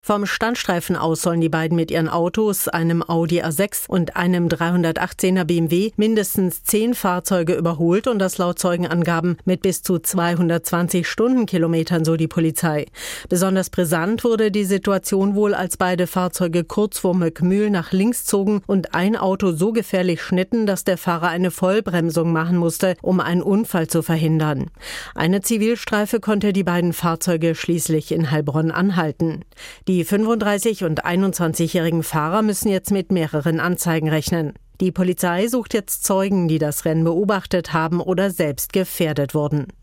Vom Standstreifen aus sollen die beiden mit ihren Autos, einem Audi A6 und einem 318er BMW, mindestens 10 Fahrzeuge überholt und das laut Zeugenangaben mit bis zu 220 Stundenkilometern, so die Polizei. Besonders brisant wurde die Situation wohl, als beide Fahrzeuge kurz vor Möckmühl nach links zogen und ein Auto so gefährlich schnitten, dass der Fahrer eine Vollbremsung machen musste, um einen Unfall zu verhindern. Eine Zivilstreife konnte die beiden Fahrzeuge schließlich in Heilbronn anhalten. Die 35- und 21-jährigen Fahrer müssen jetzt mit mehreren Anzeigen rechnen. Die Polizei sucht jetzt Zeugen, die das Rennen beobachtet haben oder selbst gefährdet wurden.